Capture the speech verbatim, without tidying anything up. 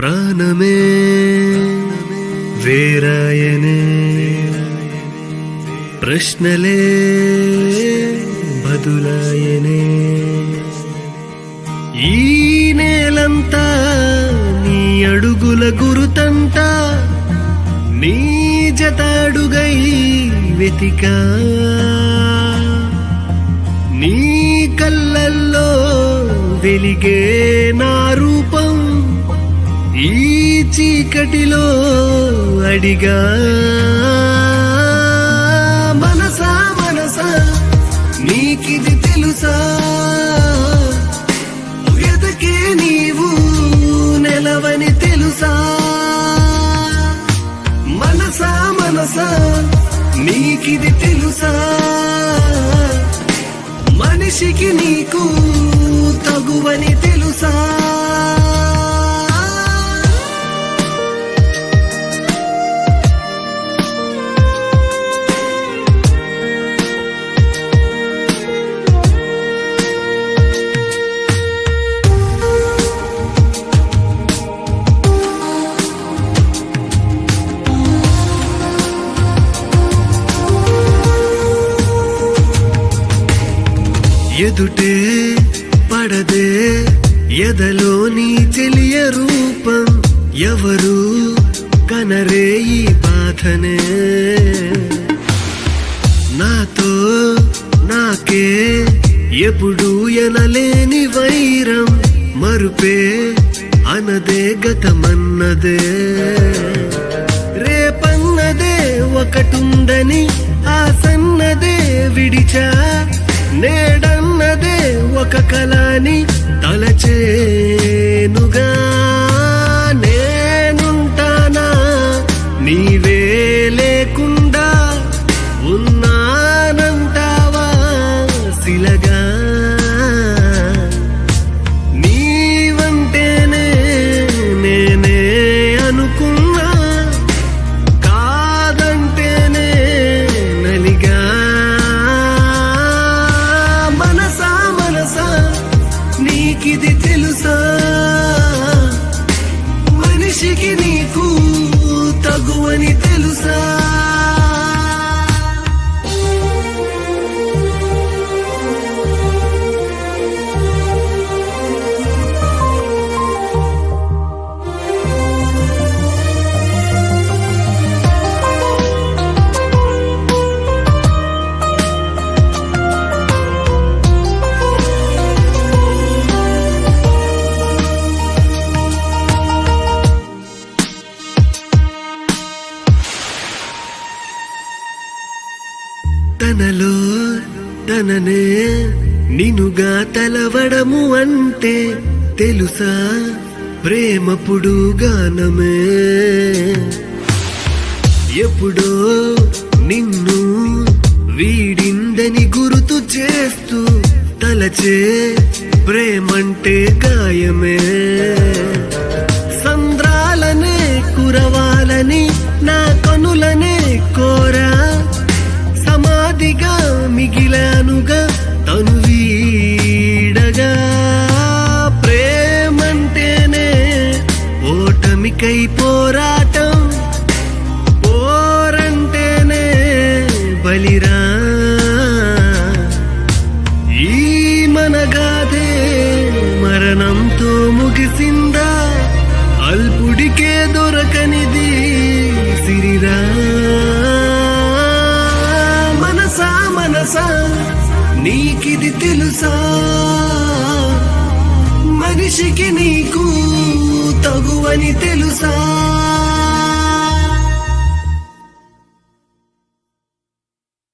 ప్రాణమే వేరాయనే ప్రశ్నలే బదులాయనే ఈ నేలంతా నీ అడుగుల గురుతంతా నీ జతాడుగై వెతికా నీ కళ్ళల్లో వెలిగే నా రూపం ఈ చీకటిలో అడిగా మనసా మనసా నీకిది తెలుసా ఎదకే నీవు నెలవని తెలుసా మనసా మనసా నీకిది తెలుసా మనిషికి నీకు తగువని తెలుసా ఎదుటే పడదే ఎదలోని చెలియ రూపం ఎవరు కనరే ఈ బాధనే నాతో నాకే ఎప్పుడు ఎనలేని వైరం మరుపే అనదే గతమన్నదే రేపన్నదే ఒకటుందని ఆసన్నదే విడిచా నేడన్నదే ఒక కళని తలచేనుగా నేనుంటానా నీవే లేకుండా ఉన్నానంటావా శిలగా నీవంటేనే నేనే అనుకున్నా కాదంటేనే నలిగా నీకిది తెలుసా మనిషికి నీకు తగువని తెలుసా తనలో తననే నినుగా తలవడము అంటే తెలుసా ప్రేమపుడు గానమే ఎప్పుడో నిన్ను వీడిందని గుర్తు చేస్తూ తలచే ప్రేమంటే గాయమే సంద్రాలనే కురవాలని నా కనులనే కోరా సమాధిగా మిగిలానుగా తను వీడగా ప్రేమంటేనే ఓటమికై పోరాటం పోరంటేనే బలిరా ఈ మనగాదే మరణంతో ముగిసిందా అల్పుడికే దొరకనిది సిరిరా మనసా నీకిది తెలుసా మనిషికి నీకు తగువని తెలుసా